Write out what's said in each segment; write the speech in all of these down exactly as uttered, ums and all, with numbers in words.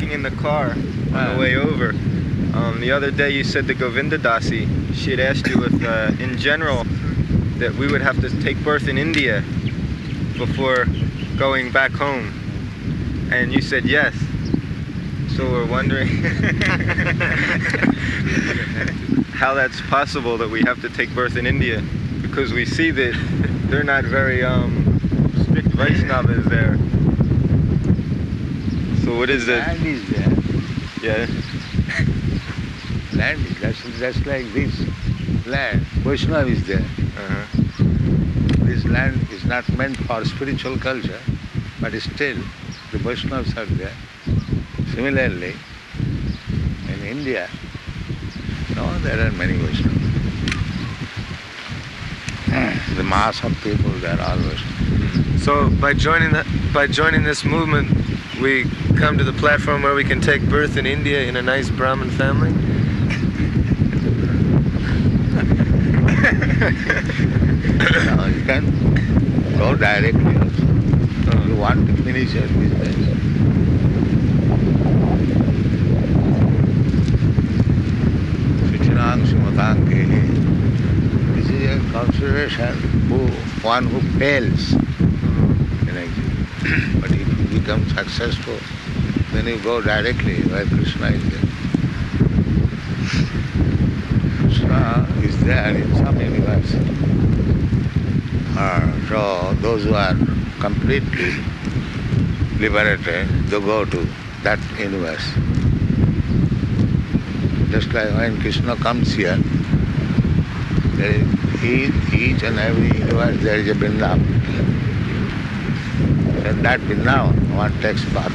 talking in the car on Ah. the way over. Um, the other day you said to Govinda Dasi, she had asked you if, uh, in general, that we would have to take birth in India before going back home. And you said yes. So we're wondering how that's possible that we have to take birth in India, because we see that they're not very um, strict Vaishnavas there. So what is it? Land is there. Yeah. Land is that's, that's like this land. Vaishnava is there. Uh-huh. This land is not meant for spiritual culture, but still the Vaishnavas are there. Similarly, in India, no, there are many Vaishnavas. The mass of people, they are all Vaishnavas. So by joining the, by joining this movement, we come to the platform where we can take birth in India in a nice Brahmin family. No, you can go directly also. Oh. You want to finish your business. Suchinang Sumatang Kehe. This is a consideration who one who fails in execution. But if you become successful, then you go directly where Krishna is there. Krishna is there in some universe. Uh, so those who are completely liberated, they go to that universe. Just like when Krishna comes here, there is each, each and every universe there is a Vrindavan. And that Vrindavan one takes birth.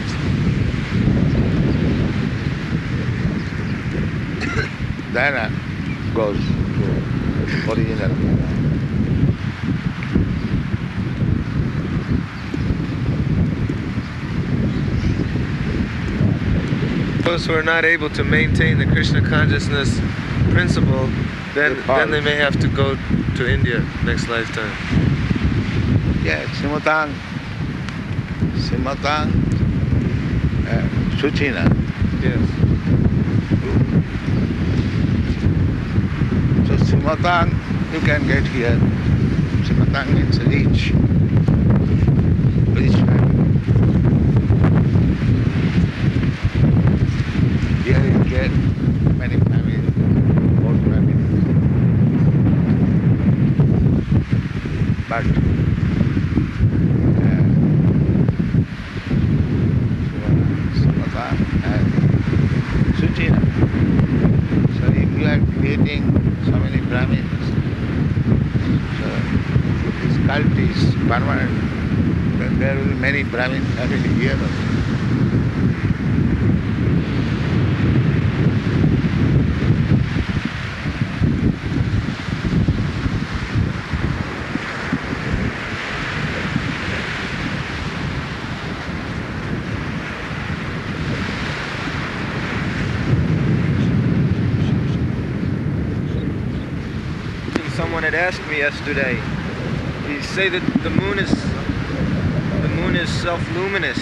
Then uh, goes to original Vrindavan. Those who are not able to maintain the Krishna consciousness principle, then then they may have to go to India next lifetime. Yes, Simatang, Simatang, uh, Suchina. Yes. So Simatang, you can get here. Simatang means rich. Rich man. Here you get many families, old families. But uh, Simatang and Suchina. So if you are creating so many Brahmins, so if this cult is permanent, then there will be many Brahmin families here also. Someone had asked me yesterday. He say that the moon is the moon is self-luminous.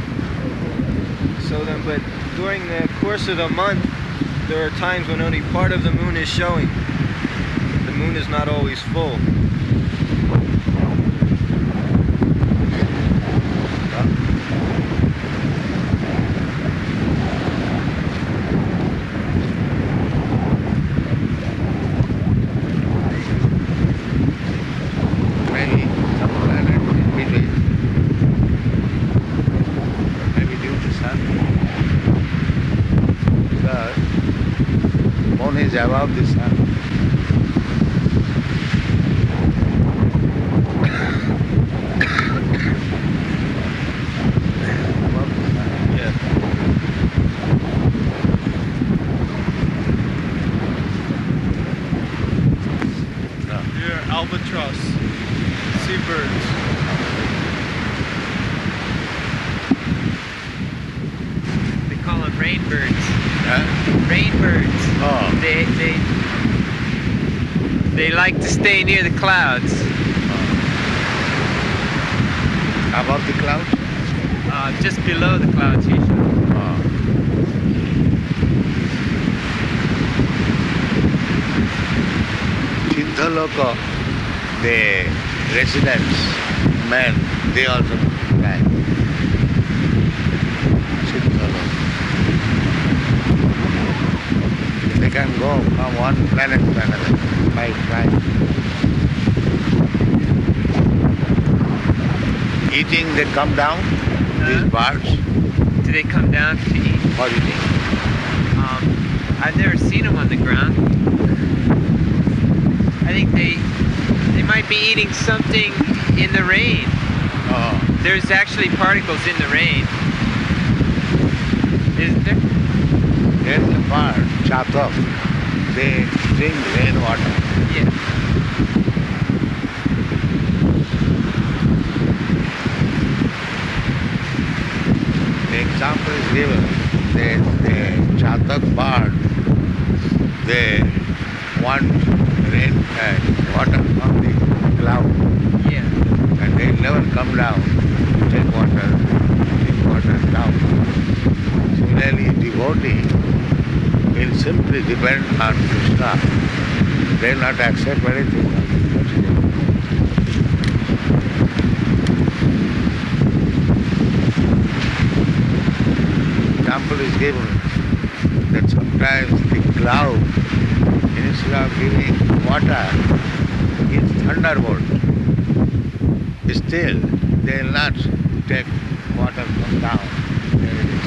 So then, but during the course of the month, there are times when only part of the moon is showing. The moon is not always full. Maybe some planet in between. Maybe due to sun. Because moon is above the sun. Above the sun. Yeah. No. Here, albatross, seabirds. They call them rainbirds. Huh? Rainbirds. Oh. They they they like to stay near the clouds. Above the clouds? Uh, just below the clouds usually. Oh. Mexico, the residents, men, they also fly. City fellows. They can go from one planet to another by flight. Eating, they come down, these birds, Do they come down to eat? for eating. Um, I've never seen them on the ground. I think they they might be eating something in the rain. Oh, There's actually particles in the rain. Isn't there? there's a bird, chatok. They drink rainwater. Yeah. The example is given. The, the chatak bird, they want rain, uh, water from the cloud, Yeah. and they never come down to take water, drink water down. Similarly, devotee will simply depend on Krishna. They will not accept anything. Example is given that sometimes the cloud, instead of giving water, gives thunderbolt. Still, they will not take water from down. There it is.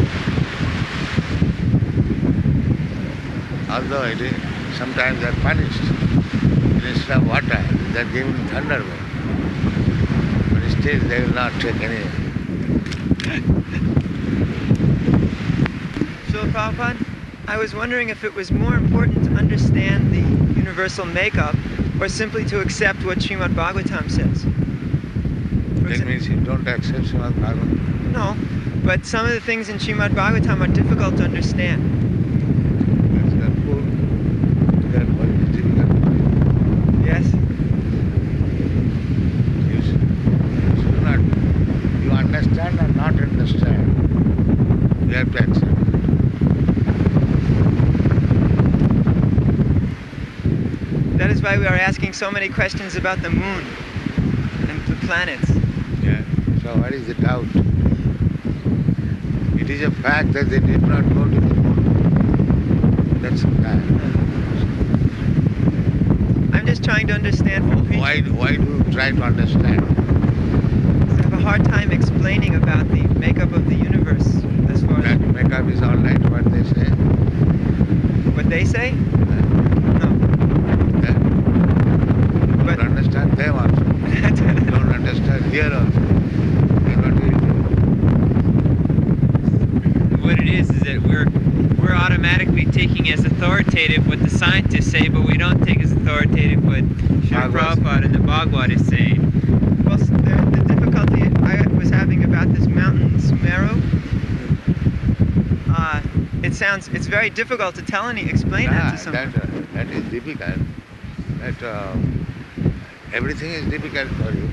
Although it is, sometimes they are punished. Instead of water, they are given thunderbolt. But still, they will not take any. So, Prabhupada, I was wondering if it was more important to understand the universal makeup or simply to accept what Srimad Bhagavatam says. For That exa- means you don't accept Srimad Bhagavatam. No, but some of the things in Srimad Bhagavatam are difficult to understand. That's the fool. That what is difficult for you. Yes? You should, you should not. You understand or not understand. You have to accept. That is why we are asking so many questions about the moon and the planets. Yeah. So what is the doubt? It is a fact that they did not go to the moon. That's a fact. I'm just trying to understand for people. Why, why do you try to understand? I have a hard time explaining about the makeup of the universe as far That as makeup is all right, what they say. what they say. Uh, No. that- You But- don't understand them also. You don't understand here also. Then what will you do? What it is is that we're we're automatically taking as authoritative what the scientists say, but we don't take as authoritative what Srila Bhagavad. Prabhupada and the Bhagavad is saying. Well, s- the, the difficulty I was having about this mountain Sumeru, uh, it sounds, it's very difficult to tell any, explain that Ah, to someone. that, uh, that is difficult. That uh, everything is difficult for you.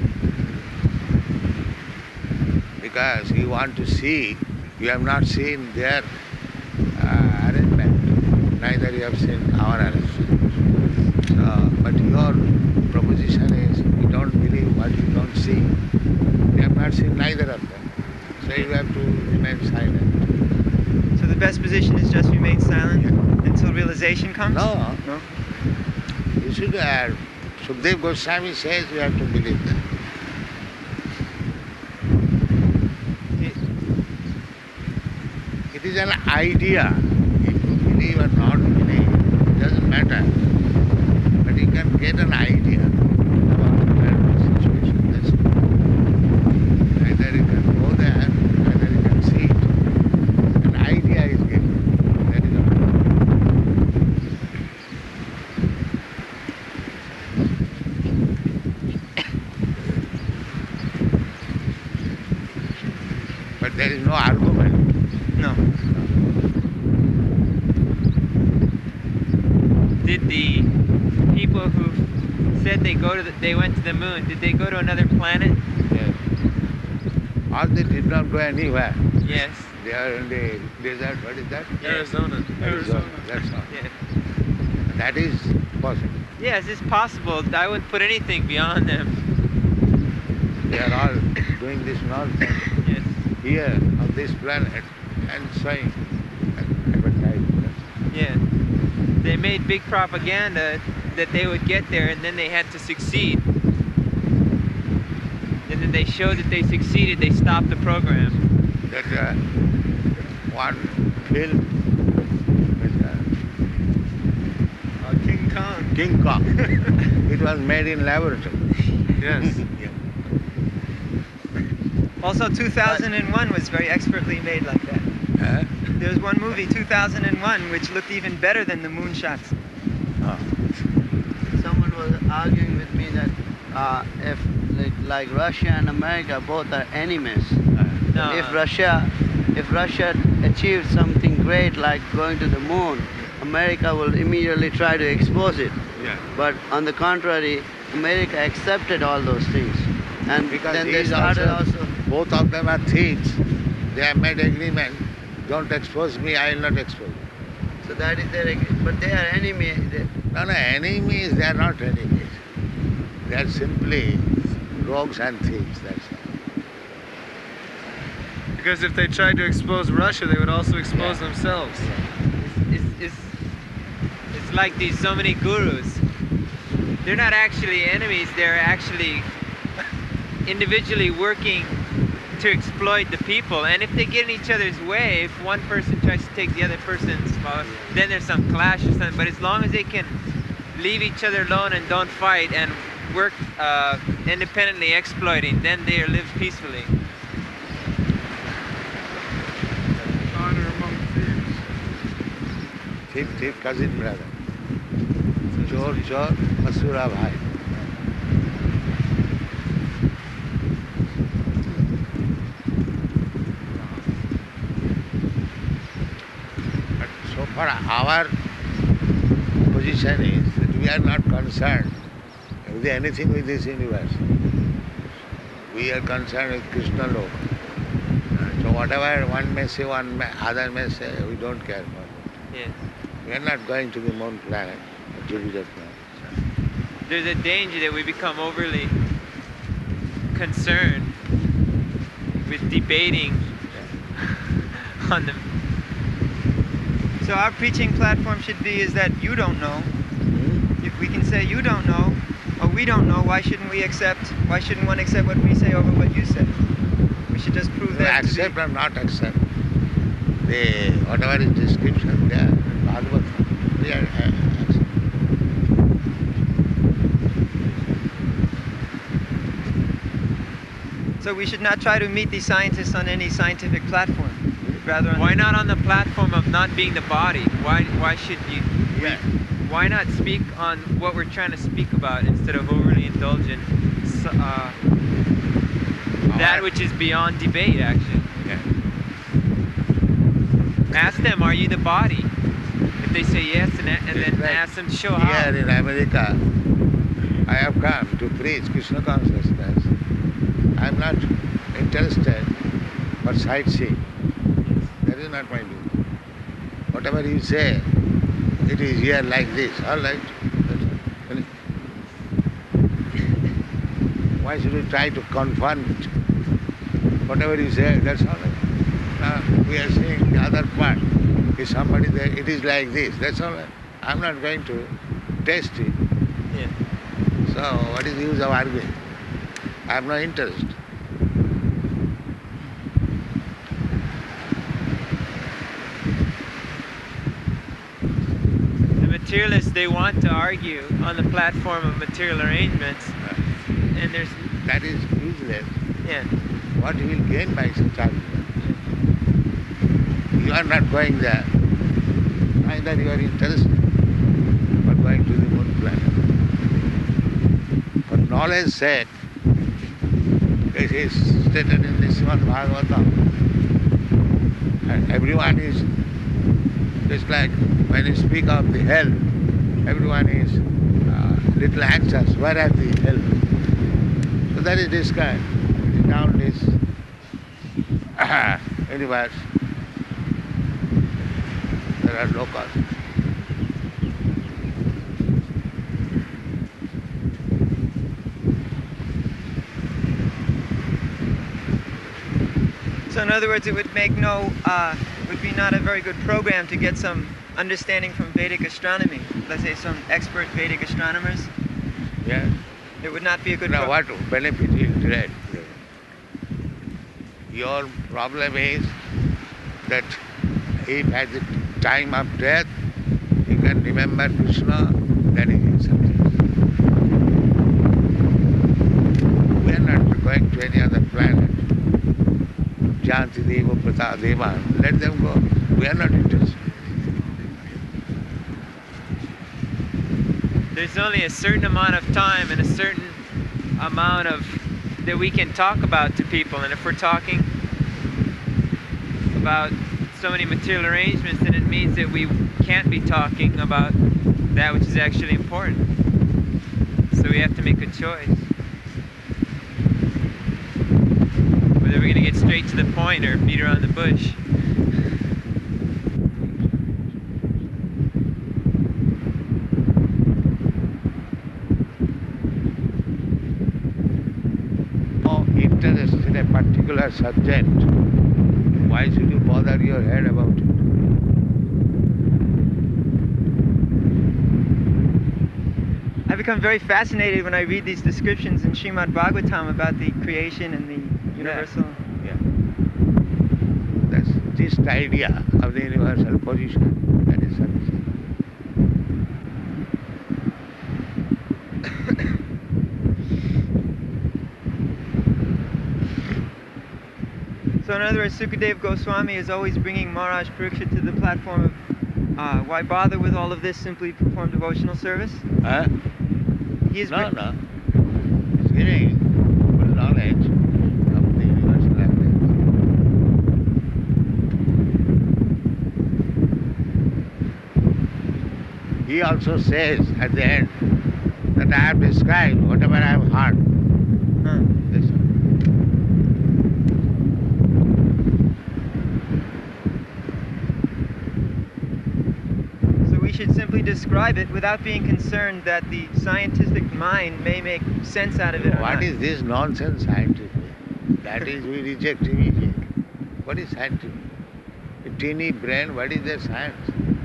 Because you want to see, you have not seen their uh, arrangement, neither you have seen our arrangement. So, but your proposition is you don't believe what you don't see. You have not seen neither of them. So you have to remain silent. So the best position is just remain silent until realization comes? No. No? You should have. Sukdev Goswami says you have to believe that. It- It is an idea. If you believe or not believe, it doesn't matter. But you can get an idea about the current situation. That's it. Either you can go there, either you can see it. An idea is given. That is all. But there is no argument. No. Did the people who said they go to the, they went to the moon, did they go to another planet? Yes. Or they did not go anywhere. Yes. They are in the desert. What is that? Arizona. Arizona. That's all. Yes. That is possible. Yes, it's possible. I wouldn't put anything beyond them. They are all doing this nonsense Yes. here on this planet and saying and advertising. Yeah. They made big propaganda that they would get there and then they had to succeed. And then they showed that they succeeded, they stopped the program. That uh, one film with Uh, King Kong. uh, King Kong. It was made in laboratory. Yes. Yeah. Also, two thousand one was very expertly made like that. Huh? There's one movie, two thousand one, which looked even better than the moon shots. Oh. Someone was arguing with me that uh, if like, like Russia and America both are enemies, No, if Russia if Russia achieves something great like going to the moon, America will immediately try to expose it. Yeah. But on the contrary, America accepted all those things, and Because then he they is started also- also. Both of them are thieves. They have made agreement. Don't expose me, I will not expose you. So that is their ag- but they are enemy. They, No, no, enemies, they are not enemies. They are simply rogues and thieves, that's all. Because if they tried to expose Russia, they would also expose Yeah. themselves. it's, it's, it's like these so many gurus. They're not actually enemies, they're actually individually working to exploit the people. And if they get in each other's way, if one person tries to take the other person's power, then there's some clash or something. But as long as they can leave each other alone and don't fight and work uh, independently exploiting, then they live peacefully. Honor among thieves. Thief, thief, cousin brother. Chor, chor, Masura bhai. But so far our position is that we are not concerned with anything with this universe. We are concerned with Krishna Lok. So whatever one may say, one may, other may say, we don't care for it. Yes. We are not going to the moon planet, Jupiter planet. There's a danger that we become overly concerned with debating on the. So our preaching platform should be is that you don't know. If we can say you don't know, or we don't know, why shouldn't we accept, why shouldn't one accept what we say over what you say? We should just prove We that to accept be, or not accept. The whatever is description there, Bhagavad, we are uh, accept. So we should not try to meet these scientists on any scientific platform. Rather on Why not on the platform of not being the body? Why why should you? Yeah. Why not speak on what we're trying to speak about instead of overly indulgent? So, uh, that which is beyond debate, actually. Yeah. Ask them, are you the body? If they say yes, and, and It's then like ask them to show how. Here in America, I have come to preach Krishna consciousness. I am not interested for sightseeing. That is not my duty. Whatever you say, it is here like this. All right. That's all. Why should we try to confront it? Whatever you say, that's all right. Now, we are saying the other part. Is somebody there? It is like this. That's all right. I'm not going to test it. Yeah. So, what is the use of arguing? I have no interest. The materialists, they want to argue on the platform of material arrangements, and there's, That is useless. yeah, What you will gain by such argument? You are not going there. Neither you are interested for going to the moon planet. For knowledge sake, it is stated in the Srimad Bhagavatam. And everyone is, just like when you speak of the hell, everyone is uh, little anxious, where are the hell? So that is described down this universe. There are locusts. So in other words, it would make no, uh, would be not a very good program to get some understanding from Vedic astronomy. Let's say some expert Vedic astronomers. Yeah. It would not be a good Now program. what benefit is direct? Your problem is that if at the time of death you can remember Krishna, that is success. We are not going to any other planet. Janti Deva, Prata Deva, let them go. We are not interested. There's only a certain amount of time and a certain amount of that we can talk about to people, and if we're talking about so many material arrangements, then it means that we can't be talking about that which is actually important. So we have to make a choice. Whether we're going to get straight to the point or beat around the bush. Oh, interested in a particular subject, why should you bother your head about it? I become very fascinated when I read these descriptions in Srimad Bhagavatam about the creation and the universal. Yeah. That's this idea of the universal position, that is sufficient. So in other words, Sukadev Goswami is always bringing Maharaj Parikshit to the platform of uh, why bother with all of this, simply perform devotional service? Huh? He is No, bring- no. It's giving full knowledge of the universal aspect. He also says at the end that I have described whatever I have heard. Huh. Yes, sir. So we should simply describe it without being concerned that the scientific mind may make sense out of it or What not. is this nonsense scientific? That is, we reject immediately. What is scientific? A teeny brain, what is their science?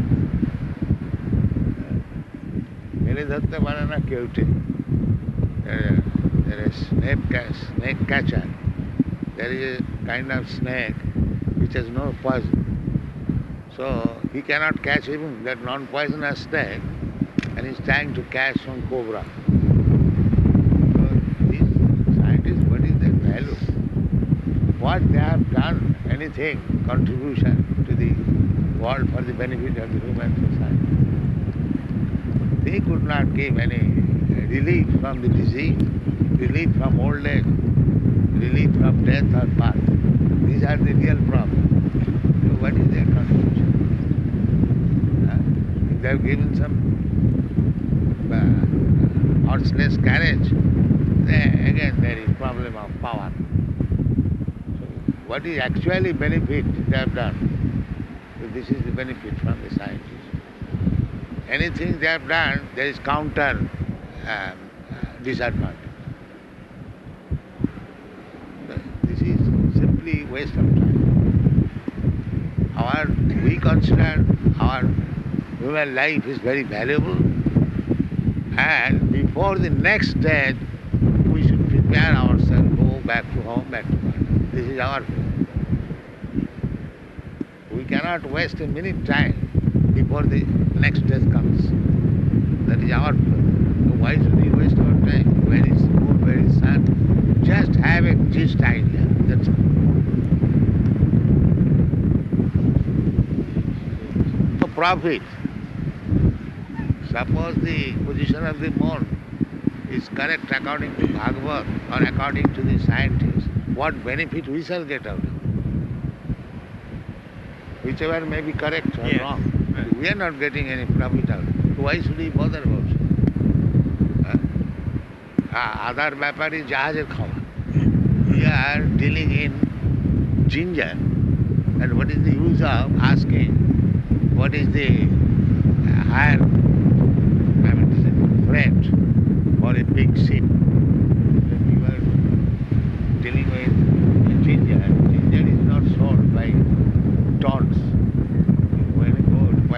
मेरे धरते वाला ना Kevate. There there is snake catch, snake catcher. There is a kind of snake which has no poison. So he cannot catch even that non-poisonous snake, and he's trying to catch some cobra. So these scientists, what is their value? What they have done, anything, contribution to the world for the benefit of the human society. They could not give any relief from the disease, relief from old age, relief from death or birth. These are the real problems. So what is their contribution? Huh? If they have given some uh, horseless carriage, then again there is problem of power. So what is actually benefit they have done? So this is the benefit from the scientists. Anything they have done, there is counter um, uh, disadvantage. This is simply waste of time. Our, we consider our human life is very valuable, and before the next death, we should prepare ourselves, go back to home, back to God. This is our way. We cannot waste a minute time before the next death comes. That is our plan. So why should we waste our time? Where is the moon, where is sun? Just have a gist idea, that's all. So profit. Suppose the position of the moon is correct according to Bhagavad or according to the scientists, what benefit we shall get out of it? Whichever may be correct or Yes. wrong. We are not getting any profit out of it. So why should we bother about it? Other ব্যাপারী জাহাজের খাওয়া. We are dealing in ginger. And what is the use of asking what is the higher I mean, freight for a big ship? When we were dealing with ginger, ginger is not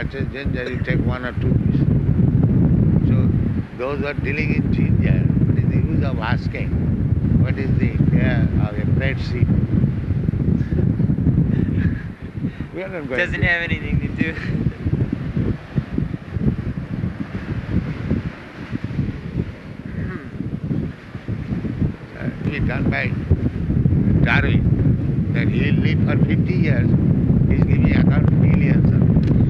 much as ginger, you take one or two pieces. So those who are dealing in ginger, what is the use of asking? What is the care of a bread seed? We are not going Doesn't to. have anything to do. Uh, it done by Darwin, that he will live for fifty years. He's giving account millions of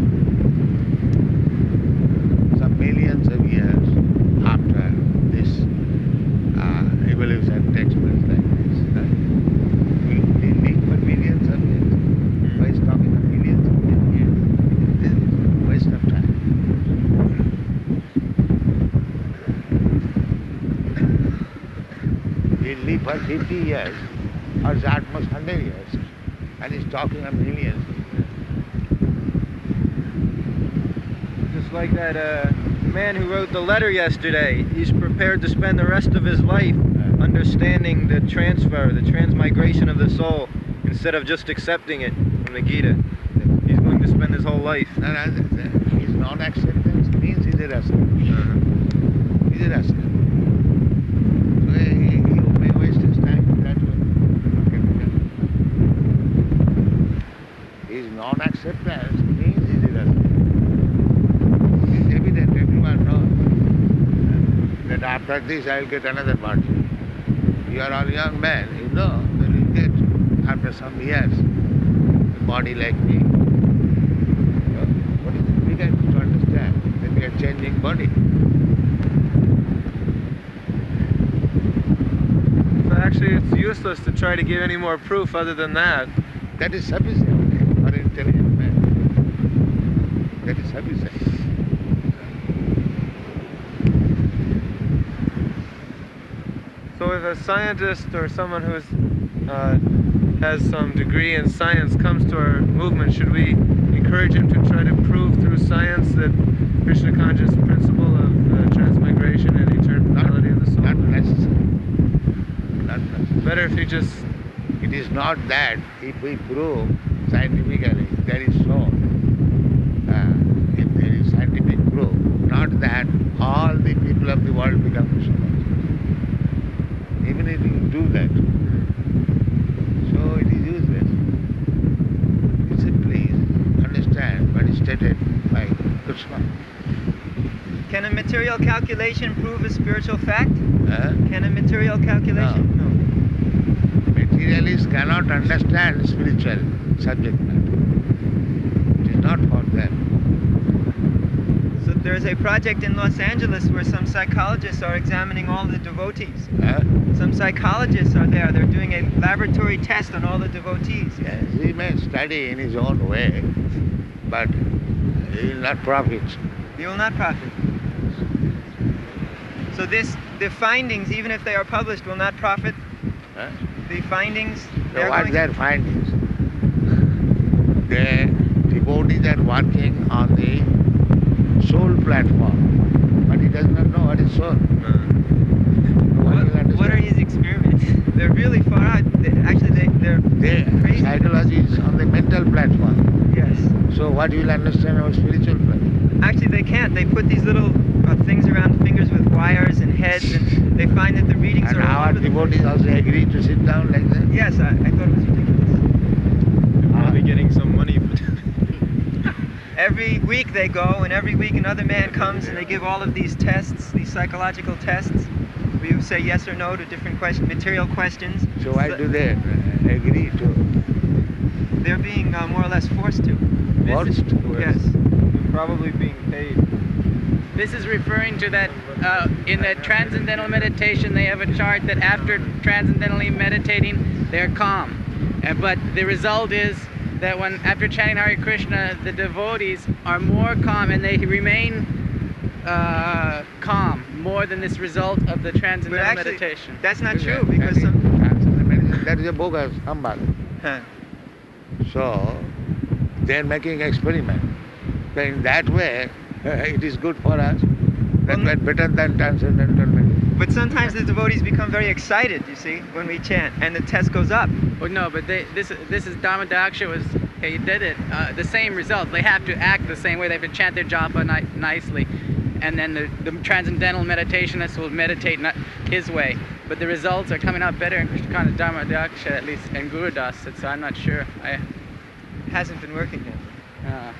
some millions of years after this uh, evolution takes place like this. Right? He will live for millions of years. Why is talking of millions of years? This is a waste of time. He will live for fifty years or at most one hundred years, and he's talking of millions. Just like that uh, man who wrote the letter yesterday, he's prepared to spend the rest of his life understanding the transfer, the transmigration of the soul, instead of just accepting it from the Gita. He's going to spend his whole life. No, no, the- the- his non-acceptance means he's irascible. Uh-huh. He's irascible. So he, he may waste his time that way. His non-acceptance means he's irascible. It's evident, everyone knows that after this I will get another body. You are all young men, you know that you get after some years a body like me. So what is evident to understand that we are changing body. So actually, it's useless to try to give any more proof other than that. That is sufficient for an intelligent man. That is sufficient. So if a scientist or someone who's uh, has some degree in science comes to our movement, should we encourage him to try to prove through science that Krishna conscious principle of uh, transmigration and eternality of the soul? Not necessary. Not necessary. Better if you just It is not that if we prove scientifically that is so, uh, if there is scientific proof, not that all the people of the world become Krishna conscious. Even if you do that, so it is useless. You simply understand what is stated by Krishna. Can a material calculation prove a spiritual fact? Uh, Can a material calculation? Materialists cannot understand spiritual subject matter. It is not for them. So there's a project in Los Angeles where some psychologists are examining all the devotees. Uh, Some psychologists are there. They're doing a laboratory test on all the devotees. yes, he may study in his own way, but he will not profit. They will not profit. So this, the findings, even if they are published, will not profit. Huh? The findings, So they're what going- their findings? The devotees are working on the soul platform, but he does not know what is soul. Uh, What will What, what are understand? his experiments? They're really far out. They, actually, they, they're The crazy. psychology is on the mental platform. Yes. So what you will understand about spiritual platform? Actually, they can't. They put these little uh, things around fingers with wires and heads, and they find that the readings And are all our over the devotees also agree to sit down like that? Yes, I, I thought it was ridiculous. they're probably getting some money for Every week they go, and every week another man comes, and they give all of these tests, these psychological tests. We say yes or no to different question, material questions. So why do they uh, agree to? They're being uh, more or less forced to. Forced? Yes. They're probably being paid. This is referring to that uh, in that transcendental meditation, they have a chart that after transcendentally meditating, they're calm. And, but the result is that when after chanting Hare Krishna, the devotees are more calm and they remain uh, calm more than this result of the But transcendental actually, meditation. that's not That- true that because is- some. that is a bogus humbug. Huh. So they are making experiment. So in that way, it is good for us. That Well, way better than transcendental meditation. But sometimes the devotees become very excited, you see, when we chant, and the test goes up. Oh no, but they, this this is Dharma Daksha was Okay, you did it. Uh, the same results. They have to act the same way. They have to chant their japa ni- nicely. And then the, the transcendental meditationist will meditate not his way. But the results are coming out better in Krishnakanta Dharma Daksha, at least, and Guru Das, so I'm not sure. I, Hasn't been working yet. uh,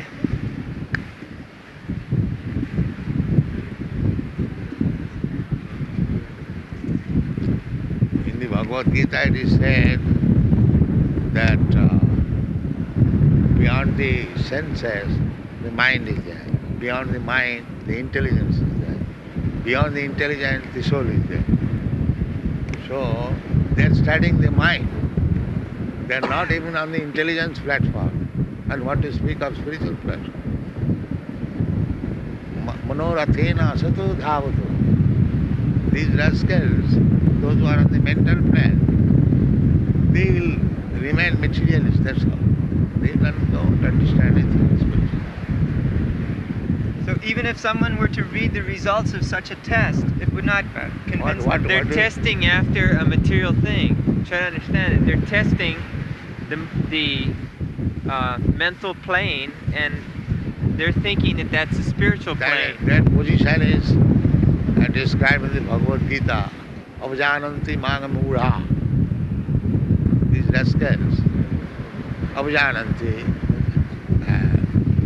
In the Bhagavad Gita it is said that uh, beyond the senses, the mind is there. Beyond the mind, the intelligence is there. Beyond the intelligence, the soul is there. So, they are studying the mind. They are not even on the intelligence platform. And what to speak of spiritual platform? Ma- Manorathena asato dhavato. These rascals, those who are on the mental plan, they will remain materialists, that's all. They don't, don't understand anything spiritual. So even if someone were to read the results of such a test, it would not convince What- them. what- They're what is- testing after a material thing. Try to understand it. They're testing the the uh, mental plane, and they're thinking that that's a spiritual plane. That, that position is uh, described in the Bhagavad Gita. Avajananti mangamura. These rascals. Avajananti. Uh,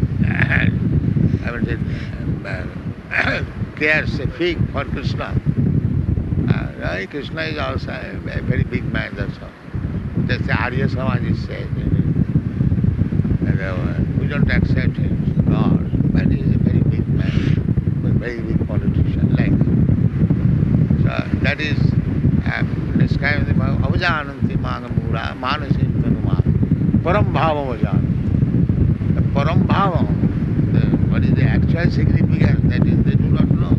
I mean, uh, cares a fig for Krishna. Uh, right? Krishna is also a, a very big man, that's all. That's the Arya Samaj is saying. And, uh, we don't accept him as God, but he is a very big man, a very big politician, like that. So that is um, described in the Bhagavad Avajananti mangamura manasim tanuma param bhavam avajananti. The param bhavam, the, what is the actual significance, that is they do not know.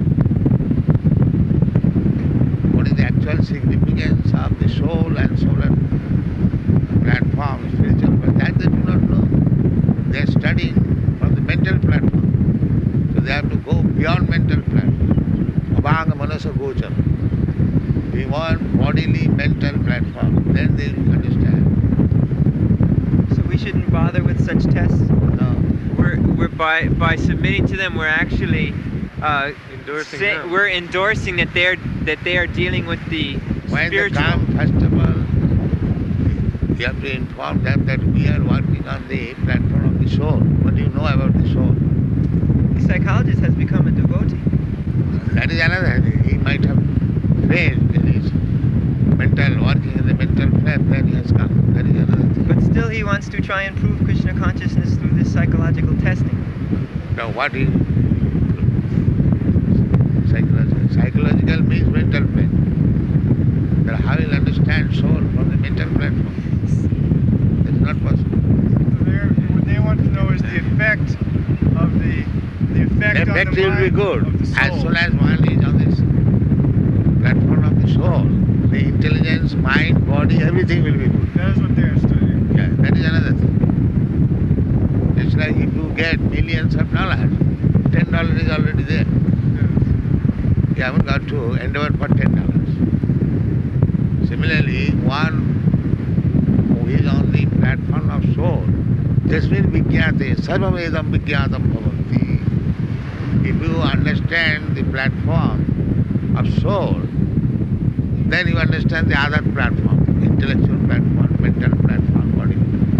What is the actual significance of the soul and soul and platform, spiritual platform, that they do not know. They are studying from the mental platform. So they have to go beyond mental platform. Abhanga manasa gochara. Beyond bodily mental platform. Then they will understand. So we shouldn't bother with such tests. No. We're we're by by submitting to them, we're actually uh, Endorsing say- them. we're endorsing that they're that they are dealing with the When they spiritual. come, first of all, you have to inform them that we are working on the platform of the soul. What do you know about the soul? The psychologist has become a devotee. That is another thing. He might have failed in his mental, working in the mental plane, then he has come. That is another thing. But still he wants to try and prove Krishna consciousness through this psychological testing. Now what is psychological? Psychological means mental plane. Then how will understand soul from the mental platform? That is not possible. They're, what they want to know is the effect of the the effect, The on effect the will mind be good. of the soul. As soon as one is on this platform of the soul, the intelligence, mind, body, everything will be good. That is what they are studying. Yeah, that is another thing. It's like if you get millions of dollars, ten dollars is already there. You haven't got to endeavor for ten dollars. Similarly, one who is on the platform of soul, Jasmin Vijñāte, Sarvam Edam Vijñātam Bhavanti. If you understand the platform of soul, then you understand the other platform, intellectual platform, mental platform, body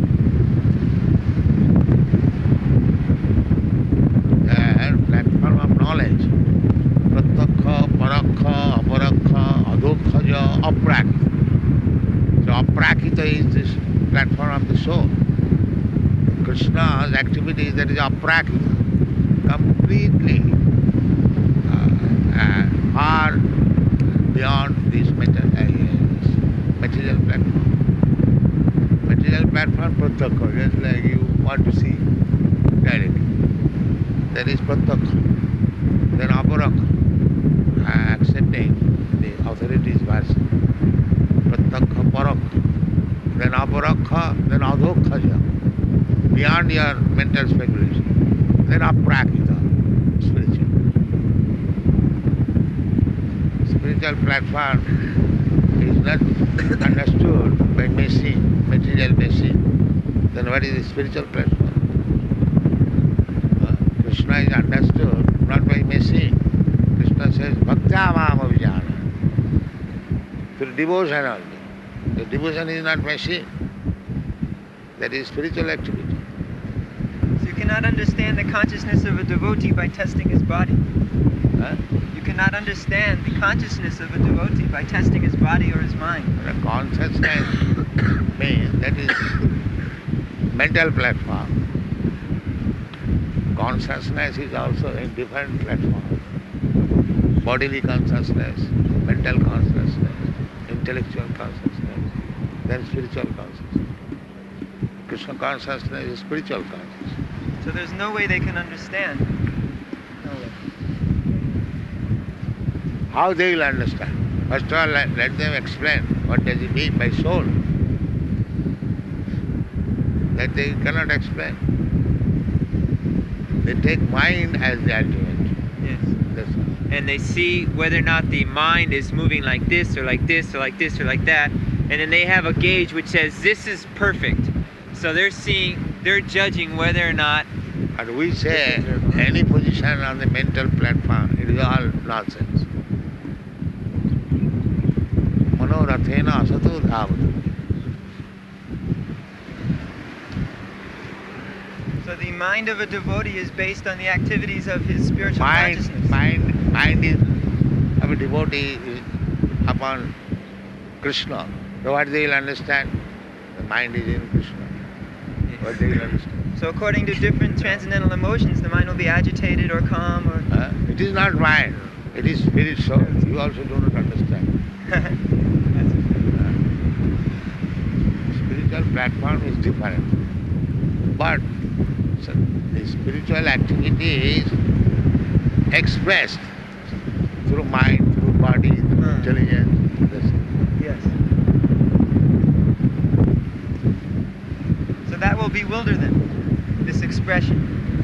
platform. And platform of knowledge. Pratyakha, parakha, aparakha, adokhaja, aprakita. So aprakita is this platform of the soul. Krishna's activities, that is aprakita, completely uh, uh, far beyond this metal, uh, material platform. Material platform, pratyakha, just like you want to see directly. That is pratyakha. Then aparakha, uh, accepting the authority's version. Pratyakha, parakha. Then aparakha, then adokhaja, beyond your mental speculation. Then aprakita, spiritual. Spiritual platform is not understood by machine, material machine. then what is the spiritual platform? Uh, Krishna is understood not by machine. Krishna says, Bhakta Mam Avijana. Through devotion only. The devotion is not machine. That is spiritual activity. So you cannot understand the consciousness of a devotee by testing his body. Huh? You cannot understand the consciousness of a devotee by testing his body or his mind. The consciousness means that is mental platform. Consciousness is also in different platforms. Bodily consciousness, mental consciousness, intellectual consciousness, then spiritual consciousness. Krishna consciousness is spiritual consciousness. So there's no way they can understand. No way. How they will understand? First of all, let, let them explain what does it mean by soul. That they cannot explain. They take mind as the ultimate. Yes. That's all. And they see whether or not the mind is moving like this or like this or like this or like that, and then they have a gauge which says this is perfect. So they're seeing, they're judging whether or not. And we say any position on the mental platform, it is all nonsense. Manorathena asatu dhavatu. So the mind of a devotee is based on the activities of his spiritual Mind, consciousness. mind, mind is of a devotee is upon Krishna. So what they will understand? The mind is in Krishna. What they will understand? So according to different transcendental emotions, the mind will be agitated or calm or... Uh, it is not mind, it is spirit soul. You also do not understand. Uh, spiritual platform is different. But so the spiritual activity is expressed through mind, through body, through Hmm. intelligence. That's it. Yes. So that will bewilder them, this expression.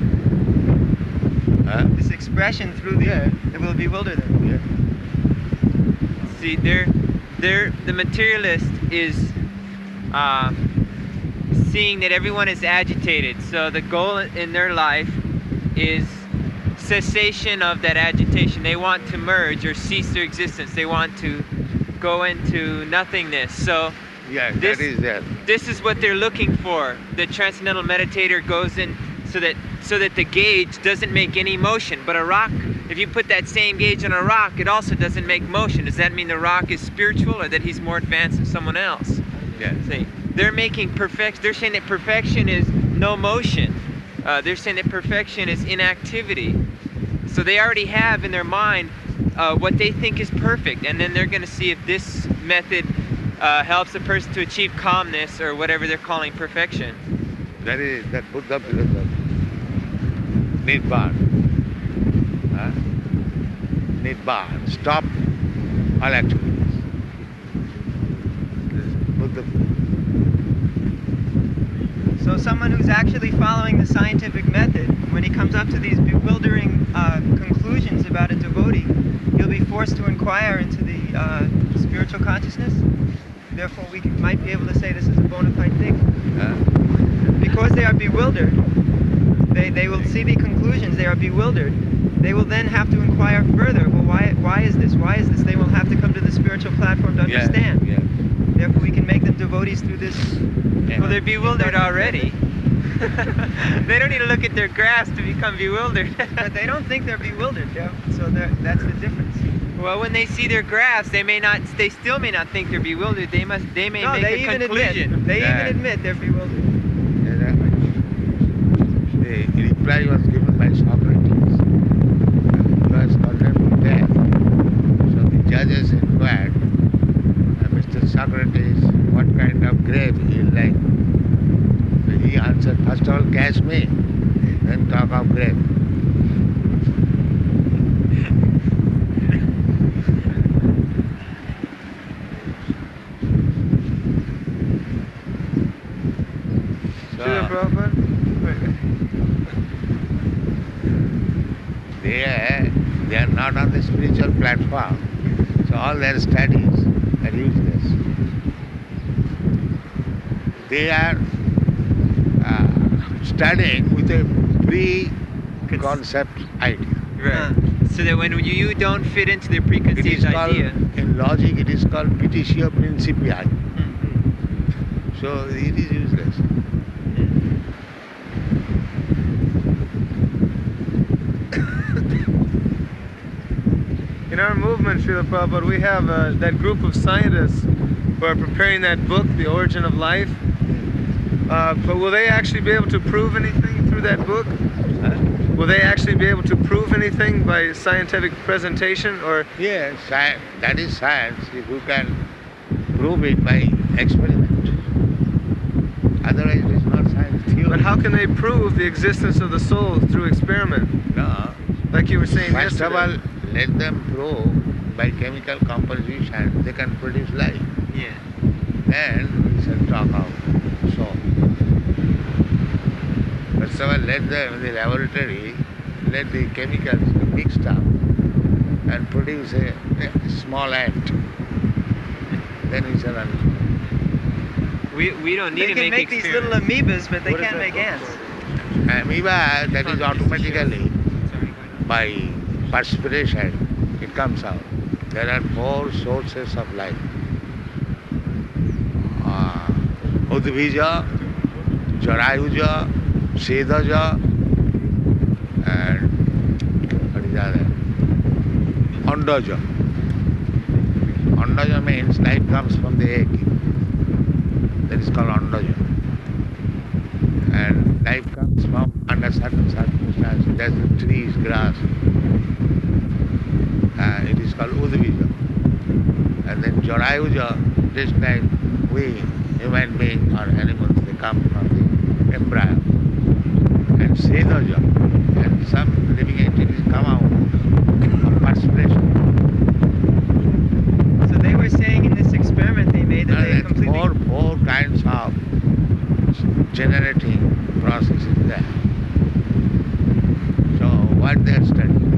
Huh? This expression through the... Yeah. It will bewilder them. Yeah. See, they're, they're, the materialist is uh, seeing that everyone is agitated. So the goal in their life is cessation of that agitation. They want to merge or cease their existence. They want to go into nothingness. So Yeah, This- that is there. this is what they're looking for. The transcendental meditator goes in so that so that the gauge doesn't make any motion. But a rock, if you put that same gauge on a rock, it also doesn't make motion. Does that mean the rock is spiritual or that he's more advanced than someone else? Yeah. See, they're making perfect. They're saying that perfection is no motion. Uh, they're saying that perfection is inactivity. So they already have in their mind uh, what they think is perfect, and then they're going to see if this method uh, helps a person to achieve calmness or whatever they're calling perfection. That is that Buddha philosophy. Nibbana. Huh? Nibbana. Stop all activities. This Buddha. So someone who's actually following the scientific method, when he comes up to these bewildering uh, conclusions about a devotee, he'll be forced to inquire into the uh, spiritual consciousness. Therefore, we can, might be able to say this is a bona fide thing. Huh? Because they are bewildered, they, they will see the conclusions, they are bewildered. They will then have to inquire further. Well, why, why is this? Why is this? They will have to come to the spiritual platform to Yeah, understand. yeah. Therefore, we can make them devotees through this. Yeah. Well, they're bewildered already. They don't need to look at their graphs to become bewildered. But they don't think they're bewildered, yeah. So they're- that's the difference. Well, when they see their graphs, they may not. They still may not think they're bewildered. They must. They may No, make they a even conclusion. admit. They Yeah. even admit they're bewildered. Yeah, the reply was given by Socrates. He was condemned to death. So the judges inquired, uh, Mister Socrates, what kind of grave he like? So he answered, first of all, catch me, then talk of grave. Srila So, Prabhupada? they are, they are not on the spiritual platform. So all their studies are useless. They are studying with a pre-concept idea. Right. So that when you, you don't fit into the It preconceived is called, idea. in logic, it is called petitio principii. Mm. So it is useless. In our movement, Srila Prabhupada, we have uh, that group of scientists who are preparing that book, The Origin of Life. Uh, but will they actually be able to prove anything through that book? Will they actually be able to prove anything by scientific presentation, or? Yes, sci- that is science if you can prove it by experiment. Otherwise, it is not science theory. But how can they prove the existence of the soul through experiment? No. Like you were saying First yesterday. of all, let them prove by chemical composition they can produce life. Yeah. Then we shall talk of soul. First of all, let them in the laboratory, let the chemicals be mixed up and produce a, a small ant. Then we shall understand. We, we don't need They to can make, make these little amoebas, but they What is can't that make book ants. called? Amoeba, that is automatically Sorry, by perspiration, it comes out. There are four sources of life. Uh, Udvija, Jarayuja, Sedaja, and what is the other? Andaja. Andaja means life comes from the egg. That is called Andaja. And life comes from under certain circumstances. There's the trees, grass. Uh, it is called Udvija. And then Jarayuja, this time we, human beings or animals, they come from the embryo. And Sedaja, and some living entities come out from perspiration. So they were saying in this experiment they made that And they then completely... four, four kinds of generating processes there. So what they are studying,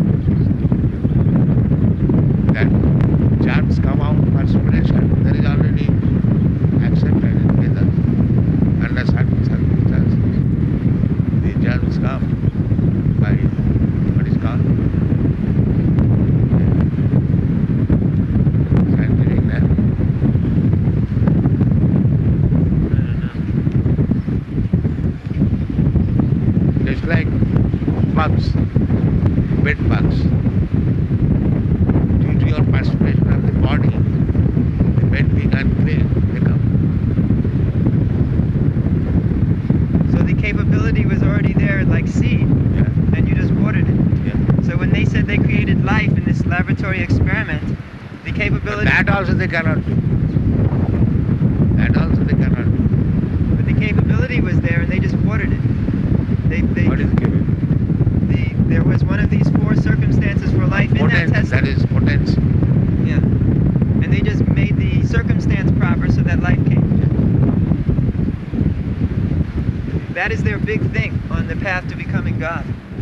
that germs come out perspiration, there is already accepted in Vedas. Under certain circumstances, the germs come by what is called scientific name. Just like bugs, bed bugs. Due to your perspiration of the body, the bed being unclean, they come. So the capability was already there like seed, Yeah, and you just watered it. yeah. So when they said they created life in this laboratory experiment, the But capability... that also they cannot do. That also they cannot do. But the capability was there, and they just watered it. They, they, What is given? the, there was one of these four circumstances for life in that Potential, test. that is potential. Yeah. And they just made the circumstance proper so that life came. That is their big thing on the path to becoming God.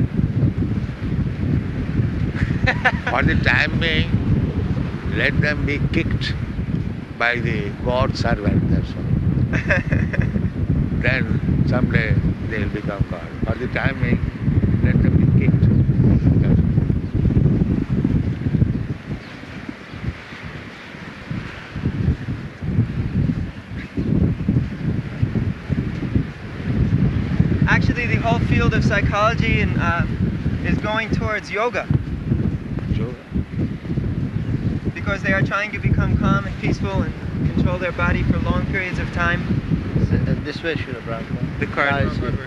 For the time being, let them be kicked by the God servant, that's all. Then someday they will become God. For the time being, let them be kicked. That's all. Actually, the whole field of psychology and, uh, is going towards yoga Sure. because they are trying to become calm and peaceful and control their body for long periods of time. Uh, This way, Srila Prabhupada. The card. Ah, I see.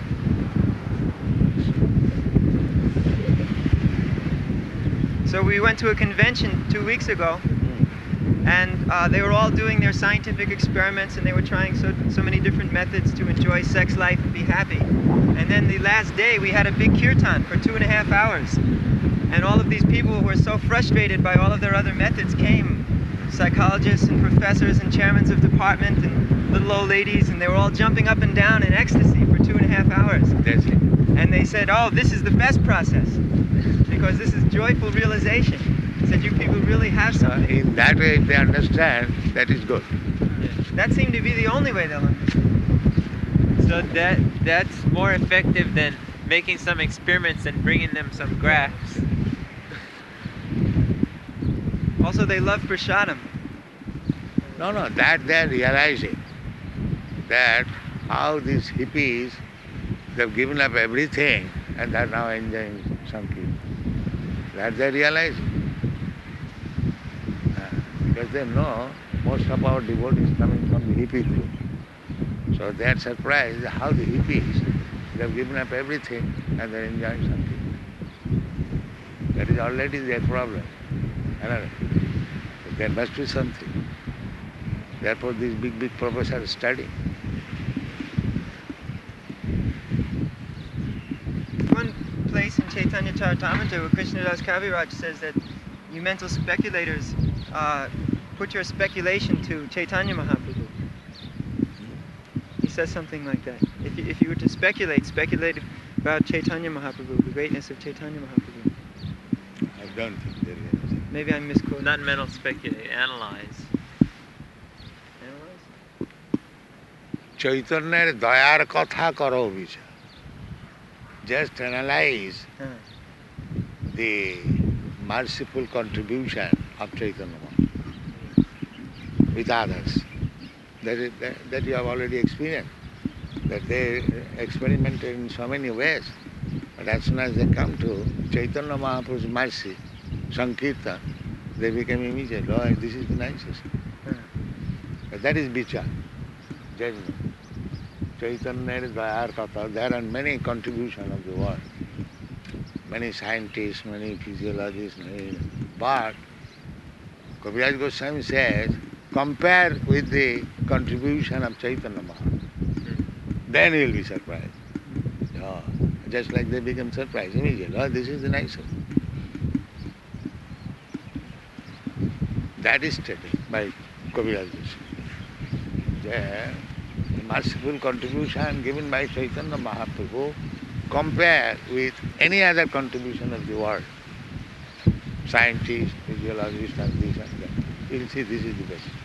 So we went to a convention two weeks ago, and uh, they were all doing their scientific experiments, and they were trying so, so many different methods to enjoy sex life and be happy. And then the last day we had a big kirtan for two and a half hours. And all of these people who were so frustrated by all of their other methods came, psychologists and professors and chairmen of department and little old ladies, and they were all jumping up and down in ecstasy for two and a half hours. That's it. And they said, oh, this is the best process, because this is joyful realization. Said you people really have So something. in that way, if they understand, that is good. That seemed to be the only way they'll understand. So that that's more effective than making some experiments and bringing them some graphs. Also, they love prasadam. No, no, that they're realizing that how these hippies, they've given up everything and they're now enjoying Sankirtan. That they're realizing. Uh, because they know most of our devotees coming from the hippie group. So they're surprised how the hippies, they've given up everything and they're enjoying Sankirtan. That is already their problem. And there must be something. Therefore these big, big professors study. One place in Chaitanya Charitamrita where Krishnadas Kaviraj says that you mental speculators uh, put your speculation to Chaitanya Mahaprabhu. He says something like that. If you, if you were to speculate, speculate about Chaitanya Mahaprabhu, the greatness of Chaitanya Mahaprabhu. I don't think there is anything. Maybe I'm misquoting. Not mental speculate, analyze. Analyze? চৈতন্যের দয়ার কথা করো বিচার. Just analyze Huh. the merciful contribution of Chaitanya Mahaprabhu with others. That, is, that, that you have already experienced. That they experimented in so many ways. But as soon as they come to Chaitanya Mahaprabhu's mercy, Sankirtan, they became immediate. Oh, this is the nicest. Huh. But that is vichar, judgment. Chaitanya Dayar Katha, there are many contributions of the world. Many scientists, many physiologists, many, but Kaviraj Goswami says, compare with the contribution of Chaitanya Mahaprabhu. Then you will be surprised. Oh, just like they become surprised immediately. Oh, this is the nicest. That is stated by Kaviraj Goswami. The merciful contribution given by Chaitanya Mahaprabhu compare with any other contribution of the world. Scientists, physiologists, and this and that. You will see this is the best.